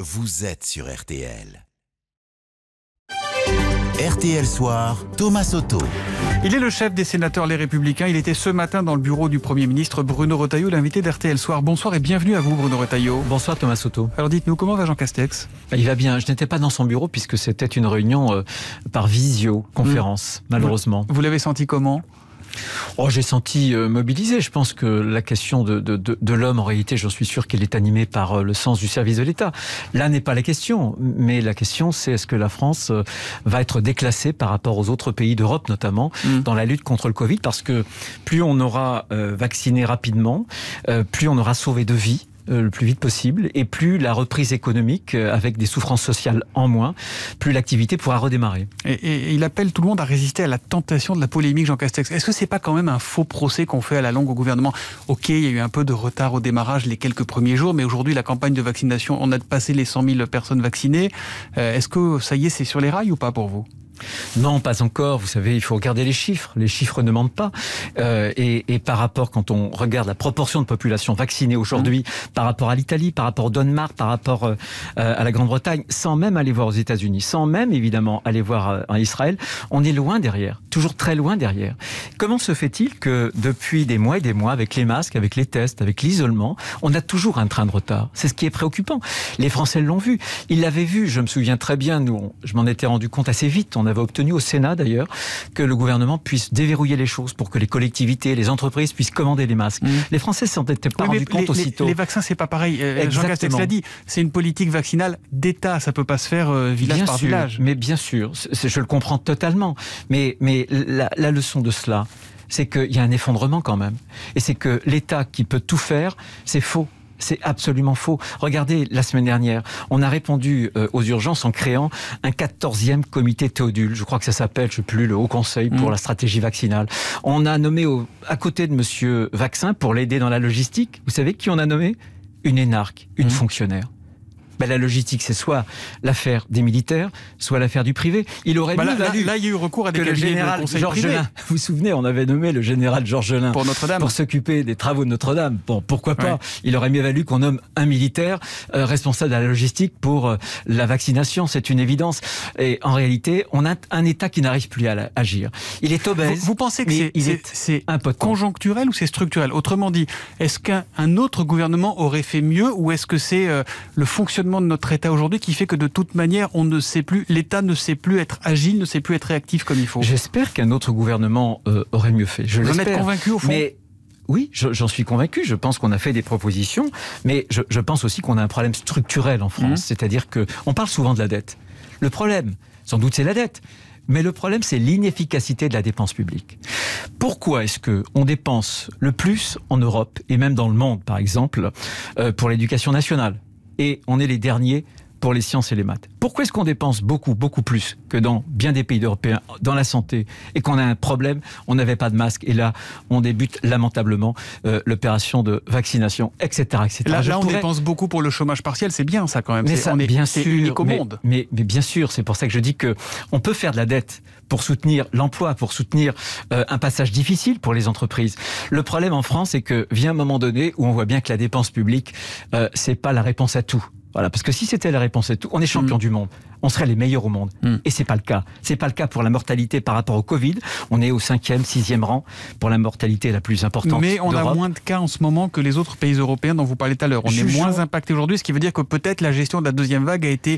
vous êtes sur RTL. RTL Soir, Thomas Soto. Il est le chef des sénateurs Les Républicains. Il était ce matin dans le bureau du Premier ministre Bruno Retailleau, l'invité d'RTL Soir. Bonsoir et bienvenue à vous Bruno Retailleau. Bonsoir Thomas Soto. Alors dites-nous, comment va Jean Castex ? Il va bien. Je n'étais pas dans son bureau puisque c'était une réunion par visioconférence, malheureusement. Vous l'avez senti comment ? J'ai senti mobilisé. Je pense que la question de l'homme, en réalité, j'en suis sûr qu'elle est animée par le sens du service de l'État. Là n'est pas la question, mais la question c'est est-ce que la France va être déclassée par rapport aux autres pays d'Europe, notamment dans la lutte contre le Covid, parce que plus on aura vacciné rapidement, plus on aura sauvé de vies, le plus vite possible, et plus la reprise économique, avec des souffrances sociales en moins, plus l'activité pourra redémarrer. Et il appelle tout le monde à résister à la tentation de la polémique, Jean Castex. Est-ce que c'est pas quand même un faux procès qu'on fait à la longue au gouvernement ? Ok, il y a eu un peu de retard au démarrage les quelques premiers jours, mais aujourd'hui la campagne de vaccination, on a dépassé les 100 000 personnes vaccinées. Est-ce que ça y est, c'est sur les rails ou pas pour vous ? Non, pas encore. Vous savez, il faut regarder les chiffres. Les chiffres ne mentent pas. Et par rapport, quand on regarde la proportion de population vaccinée aujourd'hui, par rapport à l'Italie, par rapport au Danemark, par rapport à la Grande-Bretagne, sans même aller voir aux États-Unis, sans même évidemment aller voir en Israël, on est loin derrière, toujours très loin derrière. Comment se fait-il que depuis des mois et des mois, avec les masques, avec les tests, avec l'isolement, on a toujours un train de retard ? C'est ce qui est préoccupant. Les Français l'ont vu. Ils l'avaient vu. Je me souviens très bien. Je m'en étais rendu compte assez vite. On avait obtenu au Sénat d'ailleurs que le gouvernement puisse déverrouiller les choses pour que les collectivités, les entreprises puissent commander les masques. Les Français s'en étaient pas rendus compte aussitôt. Les vaccins, c'est pas pareil. Jean Castex l'a dit, c'est une politique vaccinale d'État. Ça peut pas se faire village bien par sûr, village. Mais bien sûr, je le comprends totalement. Mais la leçon de cela, c'est qu'il y a un effondrement quand même. Et c'est que l'État qui peut tout faire, c'est faux. C'est absolument faux. Regardez, la semaine dernière, on a répondu aux urgences en créant un 14e comité Théodule. Je crois que ça s'appelle, je ne sais plus, le Haut Conseil pour la stratégie vaccinale. On a nommé à côté de Monsieur Vaccin, pour l'aider dans la logistique, vous savez qui on a nommé ? Une énarque, une fonctionnaire. La logistique, c'est soit l'affaire des militaires, soit l'affaire du privé. Il aurait mieux valu. Là, il y a eu recours à des cabinets le général de conseil Georges privé. Lain. Vous vous souvenez, on avait nommé le général Georges Lain pour Notre-Dame, pour s'occuper des travaux de Notre-Dame. Bon, pourquoi pas ? Il aurait mieux valu qu'on nomme un militaire responsable de la logistique pour la vaccination. C'est une évidence. Et en réalité, on a un État qui n'arrive plus à agir. Il est obèse. Vous pensez que c'est conjoncturel ou c'est structurel ? Autrement dit, est-ce qu'un autre gouvernement aurait fait mieux, ou est-ce que c'est le fonctionnement de notre État aujourd'hui qui fait que de toute manière, l'État ne sait plus être agile, ne sait plus être réactif comme il faut ? J'espère qu'un autre gouvernement aurait mieux fait. Vous en êtes convaincu au fond ? Oui, j'en suis convaincu. Je pense qu'on a fait des propositions, mais je pense aussi qu'on a un problème structurel en France. C'est-à-dire qu'on parle souvent de la dette. Le problème, sans doute, c'est la dette. Mais le problème, c'est l'inefficacité de la dépense publique. Pourquoi est-ce qu'on dépense le plus en Europe, et même dans le monde, par exemple, pour l'éducation nationale ? Et on est les derniers pour les sciences et les maths. Pourquoi est-ce qu'on dépense beaucoup plus que dans bien des pays européens dans la santé, et qu'on a un problème, on n'avait pas de masque, et là, on débute lamentablement l'opération de vaccination, etc. Là, on dépense beaucoup pour le chômage partiel, c'est bien ça quand même. Mais ça, bien sûr, unique au monde. Mais bien sûr, c'est pour ça que je dis qu'on peut faire de la dette pour soutenir l'emploi, pour soutenir un passage difficile pour les entreprises. Le problème en France, c'est que vient un moment donné où on voit bien que la dépense publique, c'est pas la réponse à tout. Voilà, parce que si c'était la réponse à tout, on est champion du monde. On serait les meilleurs au monde. Et c'est pas le cas. C'est pas le cas pour la mortalité par rapport au Covid. On est au 5e, 6e rang pour la mortalité la plus importante Mais on d'Europe. a moins de cas en ce moment que les autres pays européens dont vous parlez tout à l'heure. On est moins impacté aujourd'hui, ce qui veut dire que peut-être la gestion de la deuxième vague a été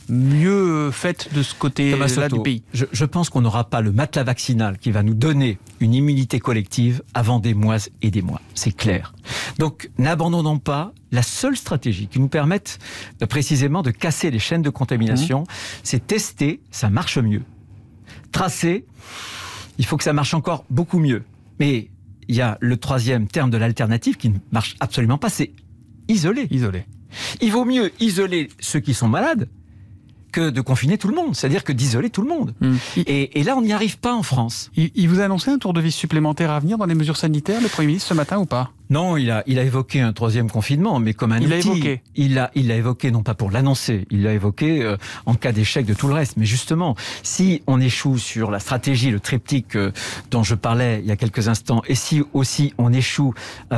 mieux faite de ce côté-là du pays. Je pense qu'on n'aura pas le matelas vaccinal qui va nous donner une immunité collective avant des mois et des mois. C'est clair. Donc, n'abandonnons pas la seule stratégie qui nous permette précisément de casser les chaînes de contamination. C'est tester, ça marche mieux. Tracer, il faut que ça marche encore beaucoup mieux. Mais il y a le troisième terme de l'alternative qui ne marche absolument pas, c'est isoler. Isoler. Il vaut mieux isoler ceux qui sont malades que de confiner tout le monde, c'est-à-dire que d'isoler tout le monde. Et là, on n'y arrive pas en France. Il vous a annoncé un tour de vis supplémentaire à venir dans les mesures sanitaires, le Premier ministre, ce matin ou pas ? Non, il a évoqué un troisième confinement, mais comme un outil. Il l'a évoqué, non pas pour l'annoncer, il l'a évoqué en cas d'échec de tout le reste. Mais justement, si on échoue sur la stratégie, le triptyque dont je parlais il y a quelques instants, et si aussi on échoue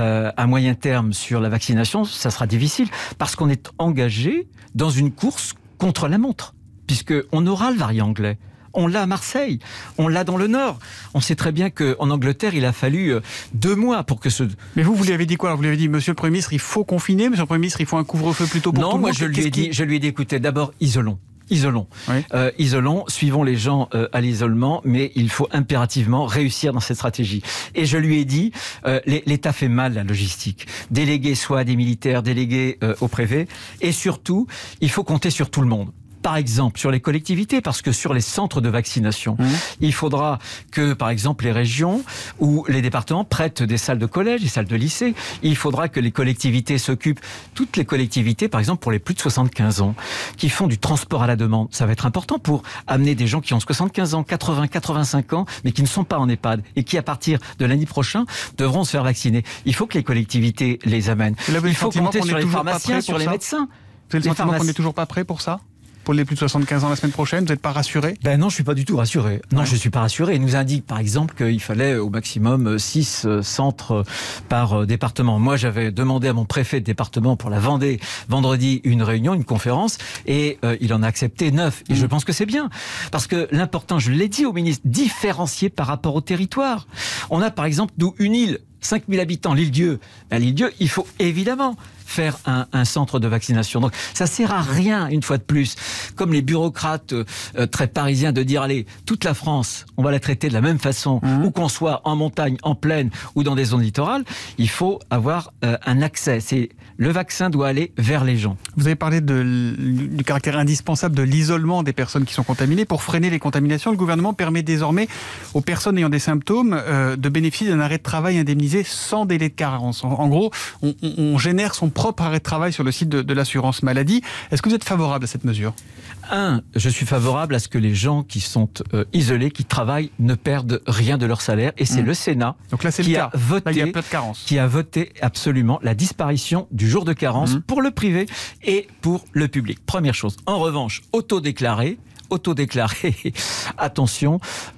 à moyen terme sur la vaccination, ça sera difficile, parce qu'on est engagé dans une course contre la montre, puisqu'on aura le variant anglais. On l'a à Marseille, on l'a dans le Nord. On sait très bien qu'en Angleterre, il a fallu 2 mois pour que ce... Mais vous lui avez dit quoi ? Vous lui avez dit, monsieur le Premier ministre, il faut confiner, monsieur le Premier ministre, il faut un couvre-feu plutôt pour tout le monde. Non, moi je lui ai dit, écoutez, d'abord, isolons. Oui. Isolons, suivons les gens à l'isolement, mais il faut impérativement réussir dans cette stratégie. Et je lui ai dit, l'État fait mal la logistique. Déléguer soit des militaires, déléguer au préfet, et surtout, il faut compter sur tout le monde. Par exemple, sur les collectivités, parce que sur les centres de vaccination, il faudra que, par exemple, les régions ou les départements prêtent des salles de collège, des salles de lycée. Il faudra que les collectivités s'occupent, toutes les collectivités, par exemple, pour les plus de 75 ans, qui font du transport à la demande. Ça va être important pour amener des gens qui ont 75 ans, 80, 85 ans, mais qui ne sont pas en EHPAD et qui, à partir de lundi prochain, devront se faire vacciner. Il faut que les collectivités les amènent. Il faut compter sur les pharmaciens, sur les médecins. Vous avez le sentiment qu'on n'est toujours pas prêt pour ça ? Pour les plus de 75 ans la semaine prochaine, vous n'êtes pas rassuré ? Non, je ne suis pas du tout rassuré. Non, je ne suis pas rassuré. Il nous indique, par exemple, qu'il fallait au maximum 6 centres par département. Moi, j'avais demandé à mon préfet de département pour la Vendée, vendredi, une réunion, une conférence, et il en a accepté 9. Et je pense que c'est bien. Parce que l'important, je l'ai dit au ministre, différencier par rapport au territoire. On a, par exemple, nous, une île, 5000 habitants, l'île-Dieu. À l'île-Dieu, il faut évidemment faire un centre de vaccination. Donc ça sert à rien, une fois de plus, comme les bureaucrates très parisiens, de dire allez, toute la France, on va la traiter de la même façon, où qu'on soit en montagne, en plaine ou dans des zones littorales. Il faut avoir un accès. Le vaccin doit aller vers les gens. Vous avez parlé du caractère indispensable de l'isolement des personnes qui sont contaminées. Pour freiner les contaminations, le gouvernement permet désormais aux personnes ayant des symptômes de bénéficier d'un arrêt de travail indemnisé sans délai de carence. En gros, on génère son propre arrêt de travail sur le site de l'assurance maladie. Est-ce que vous êtes favorable à cette mesure ? Je suis favorable à ce que les gens qui sont isolés, qui travaillent, ne perdent rien de leur salaire. Et c'est le Sénat qui a voté absolument la disparition du jour de carence pour le privé et pour le public. Première chose. En revanche, autodéclaré, attention,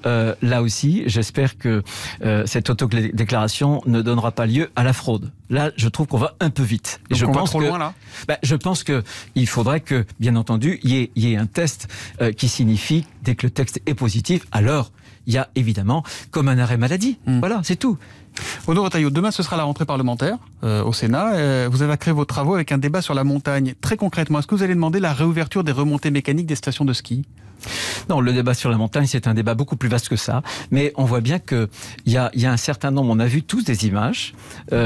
là aussi, j'espère que cette autodéclaration ne donnera pas lieu à la fraude. Là, je trouve qu'on va un peu vite. Donc je pense trop loin, là ? Je pense qu'il faudrait que, bien entendu, il y ait un test qui signifie, dès que le texte est positif, alors il y a évidemment comme un arrêt maladie. Voilà, c'est tout. Bruno Retailleau, demain ce sera la rentrée parlementaire au Sénat. Vous avez créé vos travaux avec un débat sur la montagne. Très concrètement, est-ce que vous allez demander la réouverture des remontées mécaniques des stations de ski ? Non, le débat sur la montagne, c'est un débat beaucoup plus vaste que ça. Mais on voit bien qu'il y a un certain nombre, on a vu tous des images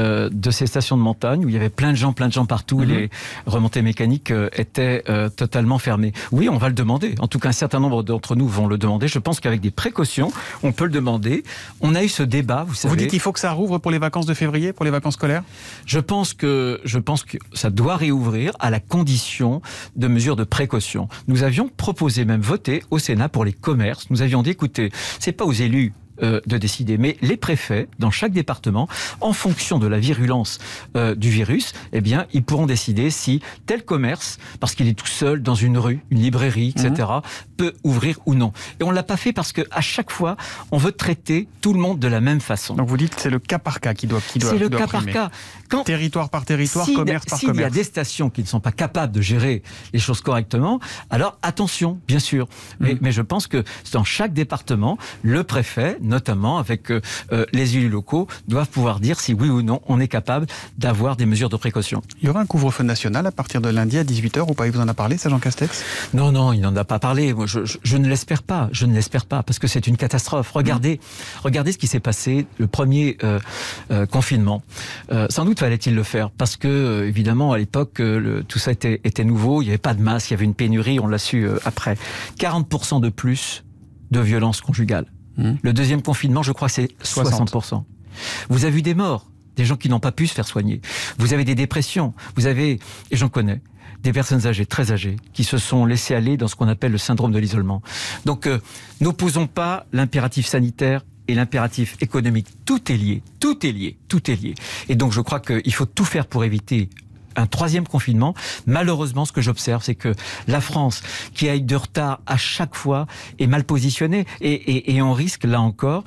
de ces stations de montagne où il y avait plein de gens partout. Les remontées mécaniques étaient totalement fermées. Oui, on va le demander. En tout cas, un certain nombre d'entre nous vont le demander. Je pense qu'avec des précautions, on peut le demander. On a eu ce débat, vous savez. Vous dites qu'il faut que ça rouvre pour les vacances de février, pour les vacances scolaires ? Je pense que ça doit réouvrir à la condition de mesures de précaution. Nous avions proposé, même voté au Sénat pour les commerces. Nous avions dit, écoutez, c'est pas aux élus de décider, mais les préfets, dans chaque département, en fonction de la virulence du virus, eh bien, ils pourront décider si tel commerce, parce qu'il est tout seul dans une rue, une librairie, etc., peut ouvrir ou non. Et on l'a pas fait parce que à chaque fois, on veut traiter tout le monde de la même façon. Donc vous dites que c'est le cas par cas qui doit c'est le cas primer. Par cas. Territoire par territoire, commerce par commerce. S'il y a des stations qui ne sont pas capables de gérer les choses correctement, alors attention, bien sûr. Mais je pense que dans chaque département, le préfet, notamment avec les élus locaux, doivent pouvoir dire si oui ou non on est capable d'avoir des mesures de précaution. Il y aura un couvre-feu national à partir de lundi à 18h ou pas ? Il vous en a parlé, ça, Jean Castex ? Non, il n'en a pas parlé. Moi, je ne l'espère pas. Je ne l'espère pas parce que c'est une catastrophe. Regardez ce qui s'est passé le premier confinement. Sans doute fallait-il le faire parce que évidemment à l'époque tout ça était nouveau. Il n'y avait pas de masque, il y avait une pénurie. On l'a su après. 40% de plus de violences conjugales. Le deuxième confinement, je crois, c'est 60%. Vous avez eu des morts. des gens qui n'ont pas pu se faire soigner. Vous avez des dépressions, vous avez, et j'en connais, des personnes âgées, très âgées, qui se sont laissées aller dans ce qu'on appelle le syndrome de l'isolement. Donc, n'opposons pas l'impératif sanitaire et l'impératif économique. Tout est lié, tout est lié, tout est lié. Et donc, je crois qu'il faut tout faire pour éviter un troisième confinement. Malheureusement, ce que j'observe, c'est que la France, qui a eu de retard à chaque fois, est mal positionnée. Et on risque, là encore,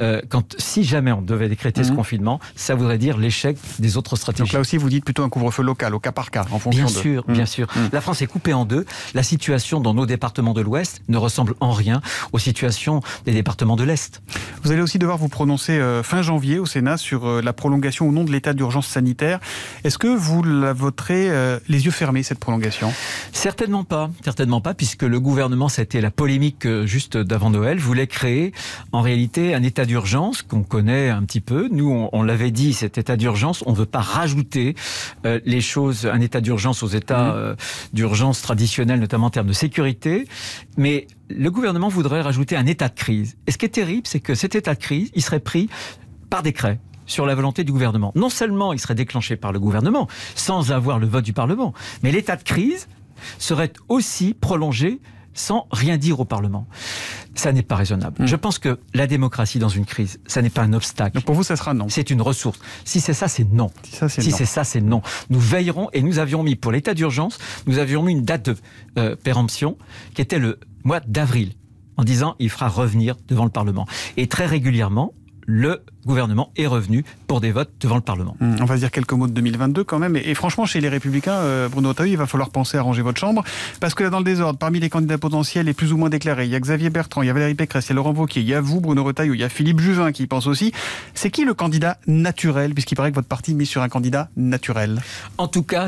si jamais on devait décréter ce confinement, ça voudrait dire l'échec des autres stratégies. Donc là aussi, vous dites plutôt un couvre-feu local, au cas par cas, en fonction Bien sûr. La France est coupée en deux. La situation dans nos départements de l'Ouest ne ressemble en rien aux situations des départements de l'Est. Vous allez aussi devoir vous prononcer fin janvier au Sénat sur la prolongation ou non de l'état d'urgence sanitaire. Est-ce que vous la voterez les yeux fermés, cette prolongation ? Certainement pas, puisque le gouvernement, c'était la polémique juste d'avant Noël, voulait créer en réalité un état d'urgence qu'on connaît un petit peu. Nous, on l'avait dit, cet état d'urgence, on ne veut pas rajouter les choses, un état d'urgence aux états d'urgence traditionnels, notamment en termes de sécurité, mais le gouvernement voudrait rajouter un état de crise. Et ce qui est terrible, c'est que cet état de crise, il serait pris par décret, sur la volonté du gouvernement. Non seulement il serait déclenché par le gouvernement, sans avoir le vote du Parlement, mais l'état de crise serait aussi prolongé sans rien dire au Parlement. Ça n'est pas raisonnable. Je pense que la démocratie dans une crise, ça n'est pas un obstacle. Donc pour vous, ça sera non. C'est une ressource. Si c'est ça, c'est non. Si c'est ça, c'est non. Nous veillerons, et nous avions mis pour l'état d'urgence, nous avions mis une date de péremption qui était le mois d'avril, en disant il fera revenir devant le Parlement. Et très régulièrement, le gouvernement est revenu pour des votes devant le Parlement. On va se dire quelques mots de 2022 quand même. Et franchement, chez les Républicains, Bruno Retailleau, il va falloir penser à ranger votre chambre. Parce que là, dans le désordre, parmi les candidats potentiels et plus ou moins déclarés, il y a Xavier Bertrand, il y a Valérie Pécresse, il y a Laurent Wauquiez, il y a vous, Bruno Retailleau, il y a Philippe Juvin qui y pense aussi. C'est qui le candidat naturel, puisqu'il paraît que votre parti mise sur un candidat naturel ? En tout cas,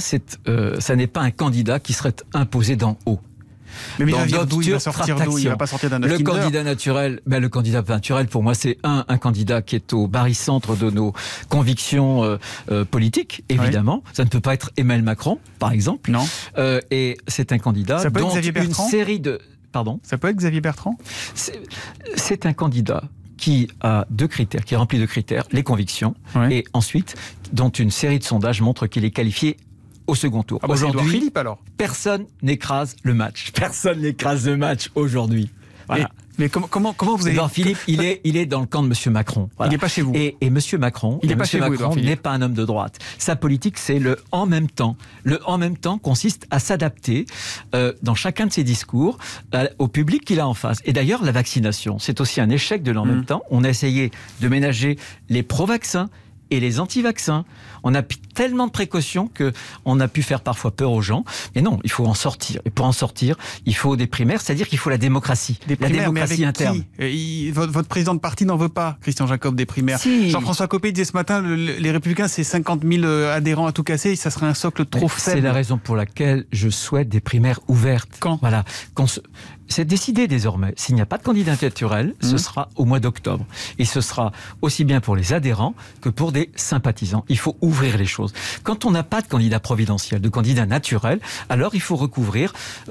ça n'est pas un candidat qui serait imposé d'en haut. Mais il va sortir d'où ? Il va pas sortir d'un œuf Kinder. Le candidat naturel, pour moi, c'est un candidat qui est au barycentre de nos convictions politiques, évidemment. Oui. Ça ne peut pas être Emmanuel Macron, par exemple. Non. Et c'est un candidat dont une série de... Pardon ? Ça peut être Xavier Bertrand ? C'est un candidat qui a deux critères, qui remplit deux critères, les convictions, et ensuite, dont une série de sondages montre qu'il est qualifié au second tour. Aujourd'hui, Philippe, alors. Personne n'écrase le match. Personne n'écrase le match aujourd'hui. Voilà. Mais comment vous avez... Philippe, il est dans le camp de M. Macron. Voilà. Il n'est pas chez vous. Et M. Macron, n'est pas un homme de droite. Sa politique, c'est le en même temps. Le en même temps consiste à s'adapter dans chacun de ses discours au public qu'il a en face. Et d'ailleurs, la vaccination, c'est aussi un échec de l'en même temps. On a essayé de ménager les pro-vaccins et les anti-vaccins. On a tellement de précautions qu'on a pu faire parfois peur aux gens. Mais non, il faut en sortir. Et pour en sortir, il faut des primaires, c'est-à-dire qu'il faut la démocratie. La démocratie interne. Votre président de parti n'en veut pas, Christian Jacob, des primaires. Si. Jean-François Copé disait ce matin, les Républicains, c'est 50 000 adhérents à tout casser, et ça serait un socle trop faible. C'est la raison pour laquelle je souhaite des primaires ouvertes. Quand ? Voilà. C'est décidé désormais. S'il n'y a pas de candidat naturel, ce sera au mois d'octobre. Et ce sera aussi bien pour les adhérents que pour des sympathisants. Il faut ouvrir les choses. Quand on n'a pas de candidat providentiel, de candidat naturel, alors il faut recourir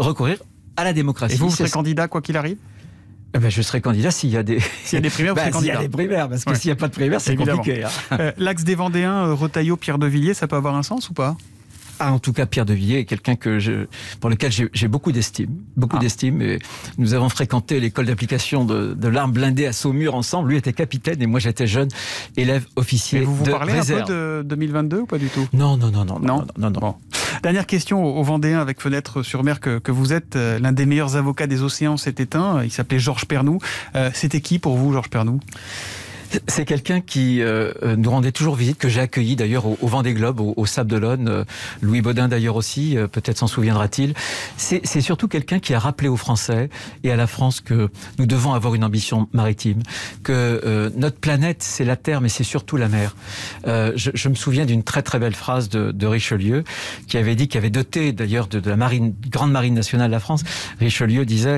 à la démocratie. Et vous serez candidat quoi qu'il arrive ? Je serai candidat s'il y a des... S'il y a des primaires, vous serez candidat. S'il y a des primaires, parce que s'il n'y a pas de primaires, c'est compliqué. L'axe des Vendéens, Retailleau, Pierre de Villiers, ça peut avoir un sens ou pas ? En tout cas, Pierre de Villiers est quelqu'un pour lequel j'ai beaucoup d'estime. D'estime. Et nous avons fréquenté l'école d'application de l'arme blindée à Saumur ensemble. Lui était capitaine et moi j'étais jeune élève officier de réserve. Vous parlez un peu de 2022 ou pas du tout ? Non. Bon. Dernière question aux Vendéens avec Fenêtre sur Mer que vous êtes. L'un des meilleurs avocats des océans s'est éteint. Il s'appelait Georges Pernoud. C'était qui pour vous, Georges Pernoud ? C'est quelqu'un qui nous rendait toujours visite, que j'ai accueilli d'ailleurs au Vendée Globe, au Sable d'Olonne. Louis Baudin d'ailleurs aussi, peut-être s'en souviendra-t-il. C'est surtout quelqu'un qui a rappelé aux Français et à la France que nous devons avoir une ambition maritime, que notre planète c'est la terre mais c'est surtout la mer. Je me souviens d'une très très belle phrase de Richelieu qui avait dit, qui avait doté d'ailleurs de la grande marine nationale de la France. Richelieu disait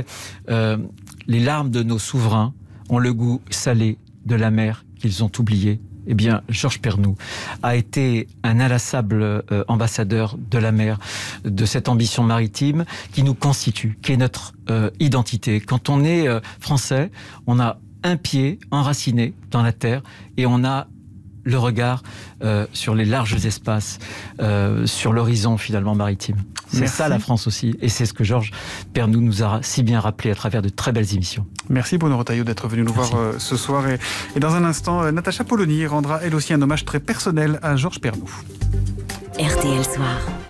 les larmes de nos souverains ont le goût salé de la mer qu'ils ont oublié. Eh bien, Georges Pernoud a été un inlassable ambassadeur de la mer, de cette ambition maritime qui nous constitue, qui est notre identité. Quand on est français, on a un pied enraciné dans la terre et on a le regard sur les larges espaces, sur l'horizon finalement maritime. C'est ça la France aussi, et c'est ce que Georges Pernou nous a si bien rappelé à travers de très belles émissions. Merci Bruno Retailleau d'être venu nous voir ce soir. Et dans un instant, Natacha Polony rendra elle aussi un hommage très personnel à Georges Pernou. RTL Soir.